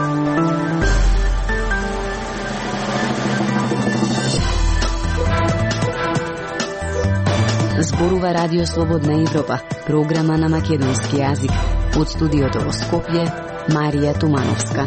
Зборува Радио Слободна Европа, програма на македонски јазик. Од студиото во Скопје, Марија Тумановска.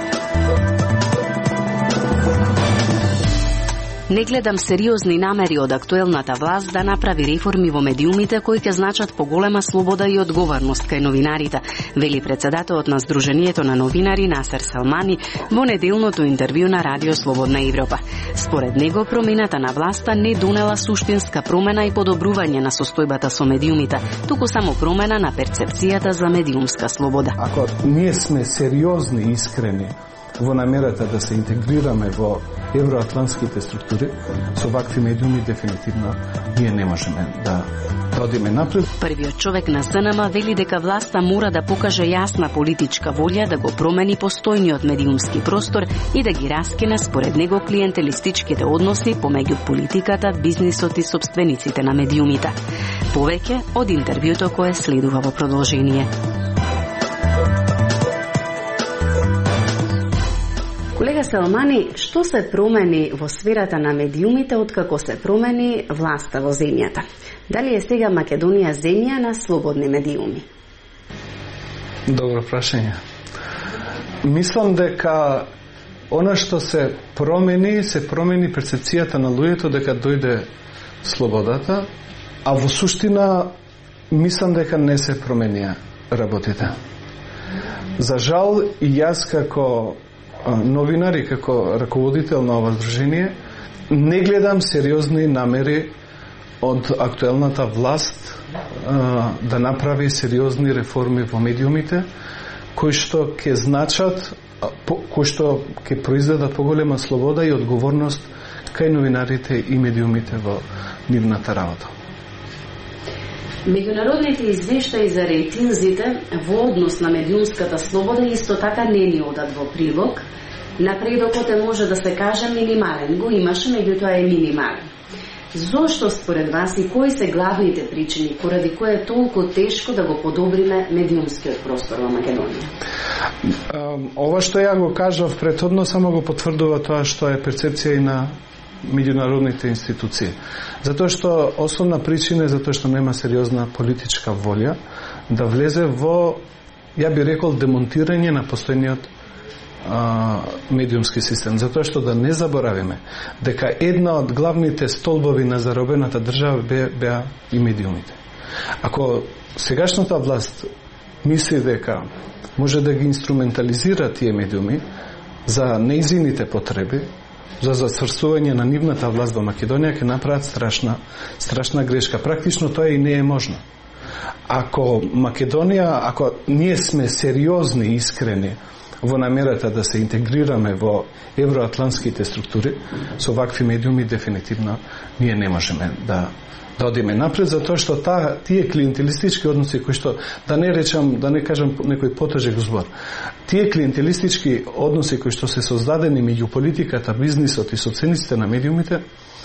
Не гледам сериозни намери од актуелната власт да направи реформи во медиумите кои ќе значат поголема слобода и одговорност кај новинарите, вели претседателот на Сдруженијето на новинари Насер Салмани во неделното интервју на Радио Слободна Европа. Според него, промената на власта не донела суштинска промена и подобрување на состојбата со медиумите, туку само промена на перцепцијата за медиумска слобода. Ако ние сме сериозни и искрени во намерата да се интегрираме во евроатлантските структури, со вакви медиуми дефинитивно ние не можеме да одиме напред. Првиот човек на СНМ вели дека власта мора да покаже јасна политичка волја да го промени постојниот медиумски простор и да ги раскине според него клиентелистичките односи помеѓу политиката, бизнисот и сопствениците на медиумите. Повеќе од интервјуто кое следува во продолжение. Колега Салмани, што се промени во сферата на медиумите откако се промени власта во земјата? Дали е сега Македонија земја на слободни медиуми? Добро прашање. Мислам дека она што се промени перцепцијата на луѓето дека дојде слободата, а во суштина мислам дека не се променија работите. За жал и јас како новинар и како раководител на ова здружение не гледам сериозни намери од актуелната власт да направи сериозни реформи во медиумите кои што ќе значат, кои што ќе произведат поголема слобода и одговорност кај новинарите и медиумите во нивната работа. Меѓународните извештаи за рейтинзите во однос на медиумската слобода исто така не ни одат во прилог. Напредокот може да се каже минимален, го имаше, меѓутоа е минимален. Зошто според вас и кои се главните причини поради кои е толку тешко да го подобриме медиумскиот простор во Македонија? Ова што ја го кажав претходно само го потврдува тоа што е перцепција и на меѓународните институции. Затоа што основна причина е затоа што нема сериозна политичка волја да влезе во, ја би рекол, демонтирање на постојниот медиумски систем. Затоа што да не заборавиме дека една од главните столбови на заробената држава беа и медиумите. Ако сегашната власт мисли дека може да ги инструментализира тие медиуми за нејзините потреби, за зацврстување на нивната власт во Македонија, ќе направат страшна грешка. Практично тоа и не е можно. Ако ние сме сериозни и искрени во намерата да се интегрираме во евроатлантските структури, со вакви медиуми дефинитивно ние не можеме да одиме напред, затоа што тие клиентелистички односи кои што, да не кажам некој потежек збор, тие клиентелистички односи кои што се создадени меѓу политиката, бизнисот и сопствениците на медиумите,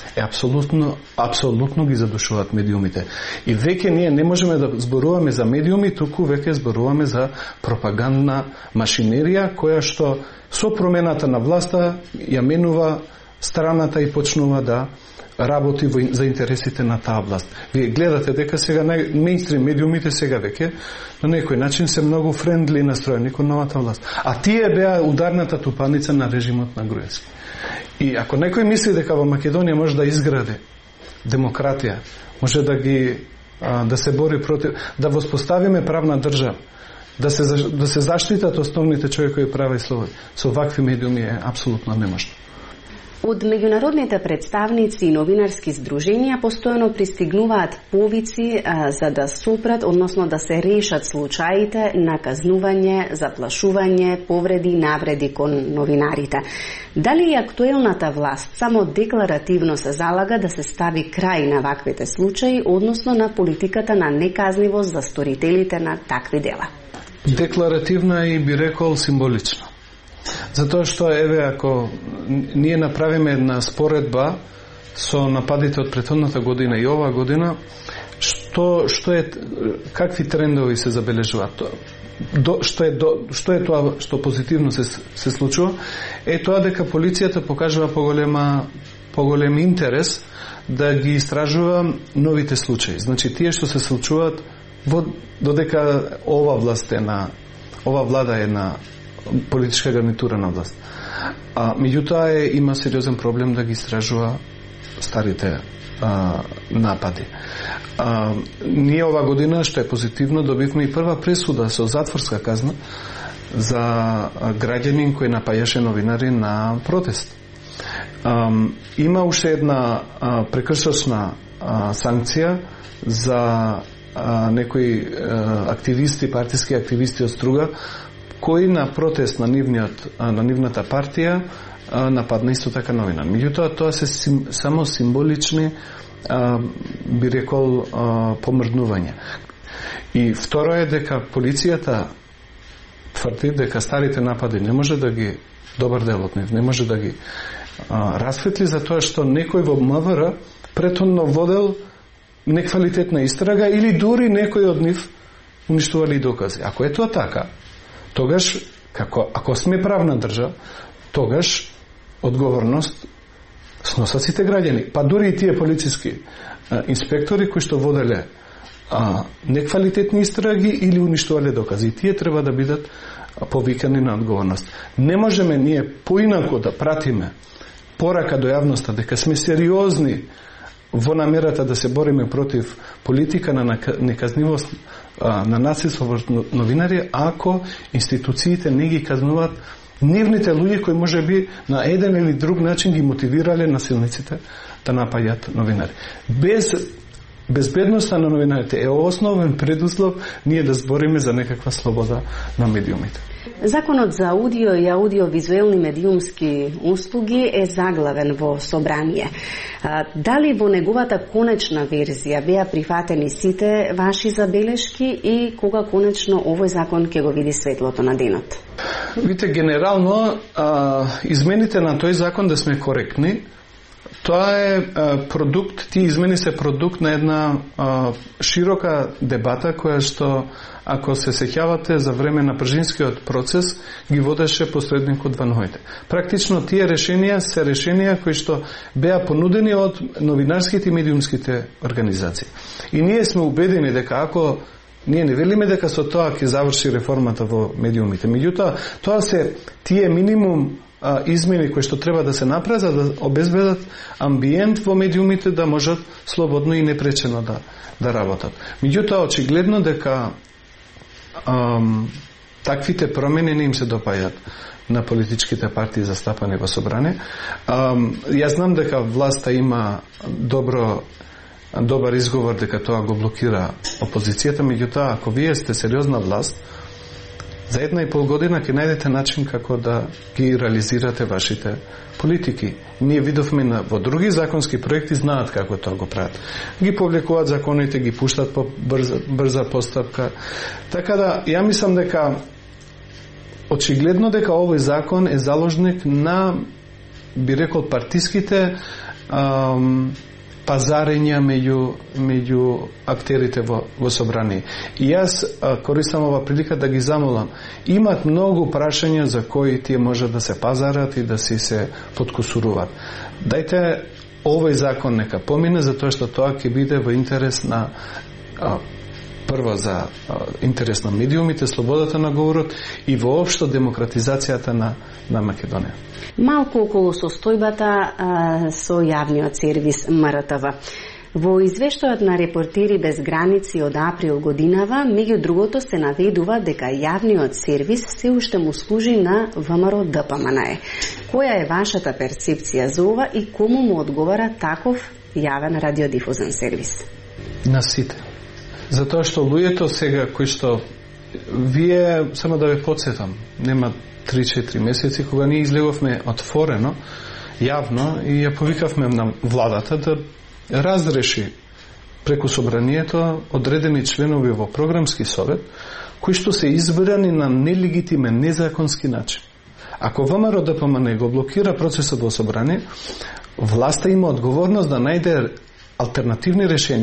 апсолутно ги задушуваат медиумите. И веќе ние не можеме да зборуваме за медиуми, туку веќе зборуваме за пропагандна машинерија, која што со промената на власта ја менува страната и почнува да работи за интересите на таа власт. Вие гледате дека сега мејнстрим медиумите сега веќе на некој начин се многу френдли настроени кон новата власт. А тие беа ударната тупаница на режимот на Груевски. И ако некој мисли дека во Македонија може да изгради демократија, може да се бори против, да воспоставиме правна држава, да се заштитат основните човекови права и слободи, со вакви медиуми е апсолутно неможно. Од меѓународните представници и новинарски здруженија постојано пристигнуваат повици за да сопрат, односно да се решат случаите на казнување, заплашување, повреди и навреди кон новинарите. Дали и актуелната власт само декларативно се залага да се стави крај на ваквите случаи, односно на политиката на неказнивост за сторителите на такви дела? Декларативна и би рекол символично. Затоа што, ако ние направиме една споредба со нападите од претходната година и оваа година, какви трендови се забележуваат? што е тоа што позитивно се случува, е тоа дека полицијата покажува поголем интерес да ги истражува новите случаи. Значи тие што се случуваат додека ова влада е на политичка гарнитура на власт. Меѓутоа има сериозен проблем да ги истражува старите напади. Ние ова година, што е позитивно, добивме и прва пресуда со затворска казна за граѓанин кој напаѓаше новинари на протест. Има уште една прекршочна санкција за некои активисти, партиски активисти од Струга, кои на протест на нивната партија нападна исто така новинар. Меѓутоа тоа се само символични, би рекол, помрднување. И второ е дека полицијата тврди дека старите напади не може да ги, добар дел од нив, не може да ги расветли за тоа што некој во МВР претhodно водел неквалитетна истрага или дури некој од нив уништували докази. Ако е тоа така, тогаш, ако сме правна држава, тогаш одговорност сносат сите граѓани, па дури и тие полициски инспектори кои што воделе неквалитетни истраги или уништувале докази. Тие треба да бидат повикани на одговорност. Не можеме ние поинаку да пратиме порака до јавноста дека сме сериозни во намерата да се бориме против политика на неказнивост, на насилство врз новинари, ако институциите не ги казнуваат нивните луѓе кои може би на еден или друг начин ги мотивирале насилниците да напаѓаат новинари. Безбедноста на новинарите е основен предуслов ние да збориме за некаква слобода на медиумите. Законот за аудио и аудиовизуелни медиумски услуги е заглавен во собрание. Дали во неговата конечна верзија беа прифатени сите ваши забелешки и кога конечно овој закон ќе го види светлото на денот? Видите, генерално измените на тој закон, да сме коректни, тоа е продукт, тие измени се продукт на една широка дебата која што, ако се сеќавате, за време на пржинскиот процес ги водеше посредникот Ван Хојте. Практично тие решенија се решенија кои што беа понудени од новинарските и медиумските организации. И ние сме убедени дека ако ние не велиме дека со тоа ќе заврши реформата во медиумите, меѓутоа тоа се тие минимум измени кои што треба да се направат за да обезбедат амбиент во медиумите да можат слободно и непречено да работат. Меѓутоа очигледно дека таквите промени не им се допаѓаат на политичките партии застапани во собрание. Јас знам дека власта има добар изговор дека тоа го блокира опозицијата, меѓутоа ако вие сте сериозна власт, за 1,5 година ќе најдете начин како да ги реализирате вашите политики. Ние видовме во други законски проекти знаат како тоа го прават. Ги повлекуваат законите, ги пуштат по брза постапка. Така да, ја мислам дека очигледно дека овој закон е заложник на, би рекол, партиските пазарења меѓу актерите во собрание. И јас користам ова прилика да ги замолам. Имат многу прашања за кои тие можат да се пазарат и да си се подкусуруваат. Дајте овој закон нека помине, затоа што тоа ќе биде во интерес на прво за интерес на медиумите, слободата на говорот и воопшто демократизацијата на Македонија. Малку околу состојбата со јавниот сервис МРТВ. Во извештајот на Репортери без граници од април годинава, меѓу другото се наведува дека јавниот сервис се уште му служи на ВМРО ДПМНЕ. Која е вашата перцепција за ова и кому му одговара таков јавен радиодифузен сервис? На сите. Затоа што луѓето сега кои што вие, само да ве подсетам, нема 3-4 месеци кога ние излеговме отворено, јавно и ја повикавме на владата да разреши преку собранието одредени членови во програмски совет кои што се избрани на нелегитимен, незаконски начин. Ако ВМРО ДПМН го блокира процесот во собрание, власта има одговорност да најде алтернативни решенија.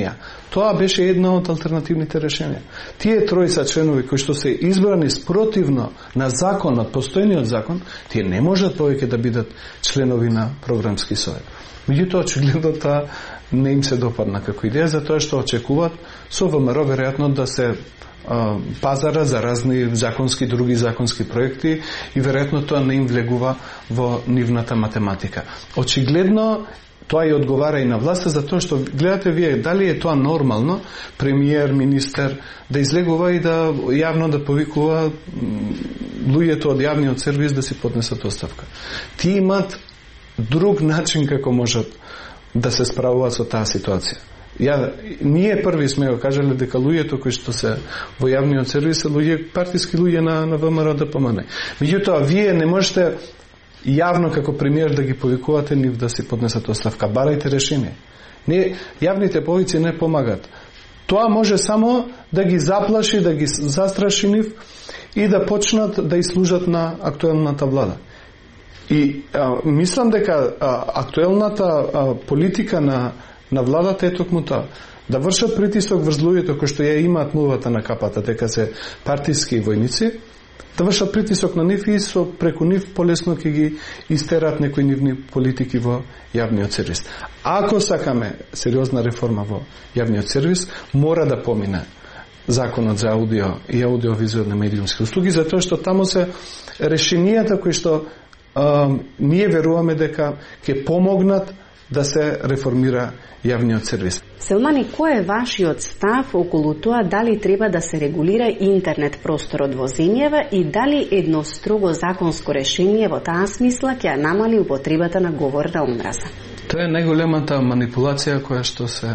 Тоа беше една од алтернативните решенија. Тие тројца членови кои што се избрани спротивно на законот, постојниот закон, тие не можат повеќе да бидат членови на програмски совет. Меѓутоа, очигледно тоа не им се допадна како идеја, затоа што очекуваат со ВМРО веројатно да се пазара за разни други законски проекти и веројатно тоа не им влегува во нивната математика. Очигледно тоа и одговара и на власта, затоа што гледате вие дали е тоа нормално премиер, министер да излегува и да јавно да повикува луѓето од јавниот сервис да си поднесат оставка. Тие имаат друг начин како можат да се справуваат со таа ситуација. Ние први сме го кажале дека луѓето кои што се во јавниот сервис се партиски луѓе на ВМРО ДПМН. Меѓутоа вие не можете јавно како премиер да ги повикувате нив да си поднесат оставка. Барајте решение. Јавните повици не помагат. Тоа може само да ги заплаши, да ги застраши нив и да почнат да служат на актуелната влада. И мислам дека актуелната политика на владата е токму тоа. Да вршат притисок врз луѓето кои што ја имаат мувата на капата, дека се партиски војници, да вршат притисок на нив и преку нив полесно ќе ги истерат некои нивни политики во јавниот сервис. Ако сакаме сериозна реформа во јавниот сервис, мора да помине законот за аудио и аудиовизуелни медиумски услуги, затоа што таму се решенијата кои што ние веруваме дека ќе помогнат да се реформира јавниот сервис. Селмани, кој е вашиот став околу тоа дали треба да се регулира интернет просторот во земјава и дали едно строго законско решение во таа смисла ќе намали употребата на говор на омраза? Тоа е најголемата манипулација која што се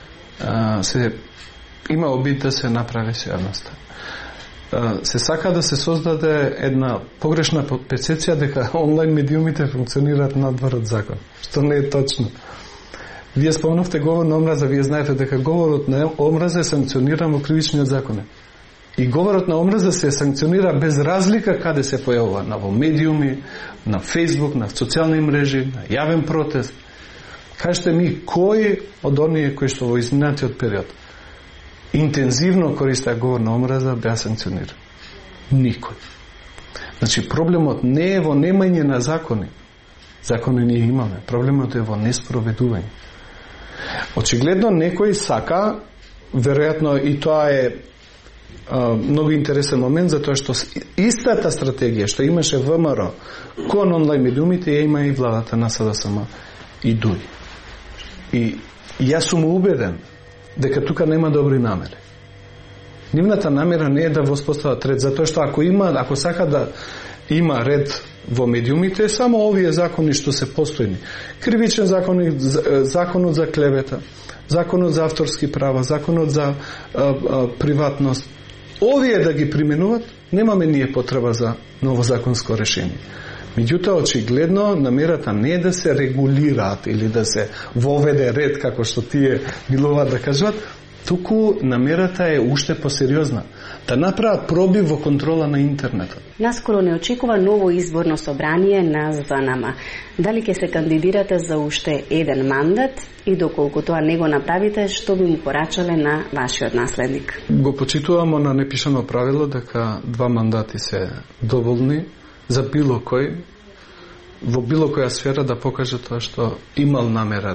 има обид да се направи со јавноста. Се сака да се создаде една погрешна перцепција дека онлайн медиумите функционираат надвор од закон, што не е точно. Вие спомнавте говор на омраза, вие знаете дека говорот на омраза е санкциониран во кривичниот закон. И говорот на омраза се санкционира без разлика каде се појавува, на во медиуми, на Facebook, на социјални мрежи, на јавен протест. Кажете ми, кој од оние кои што во изминатиот период интензивно користеа говор на омраза беа санкционирани? Никој. Значи, проблемот не е во немање на закони. Закони ние имаме. Проблемот е во неспроведување. Очигледно некој сака, веројатно и тоа е многу интересен момент, затоа што истата стратегија што имаше ВМРО кон онлайн медиумите ја има и владата на СДСМ и ДУИ. И јас сум убеден дека тука нема добри намери. Нивната намера не е да воспостават ред, затоа што ако сака да има ред во медиумите, само овие закони што се постојни. Кривичен закони, законот за клевета, законот за авторски права, законот за приватност. Овие да ги применуват, немаме ние потреба за ново законско решение. Меѓутоа, очигледно, намерата не е да се регулираат или да се воведе ред, како што тие милуваат да кажат, туку намерата е уште посериозна. Да направат пробив во контрола на интернетот. Наскоро не очекува ново изборно собрание на ЗНМ. Дали ќе се кандидирате за уште еден мандат и доколку тоа не го направите, што би му порачале на вашиот наследник? Го почитуваме на непишано правило дека 2 мандати се доволни за било кој во било која сфера да покаже тоа што имал намера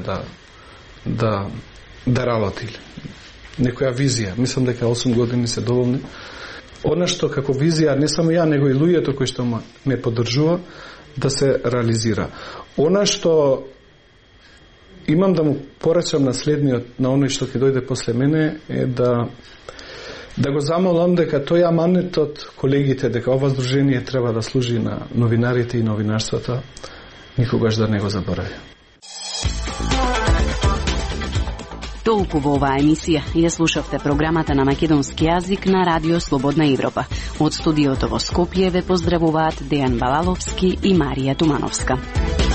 да работи. Некоја визија. Мислам дека 8 години се доволни. Она што како визија, не само ја, него и луѓето кои што ме поддржува, да се реализира. Она што имам да му порачам на следниот, на оној што ќе дојде после мене, е да го замолам дека тој аманетот, колегите, дека ова здружение треба да служи на новинарите и новинарството, никогаш да не го заборави. Толку во оваа емисија ја слушавте програмата на македонски јазик на Радио Слободна Европа. Од студиото во Скопје ве поздравуваат Дејан Балаловски и Марија Тумановска.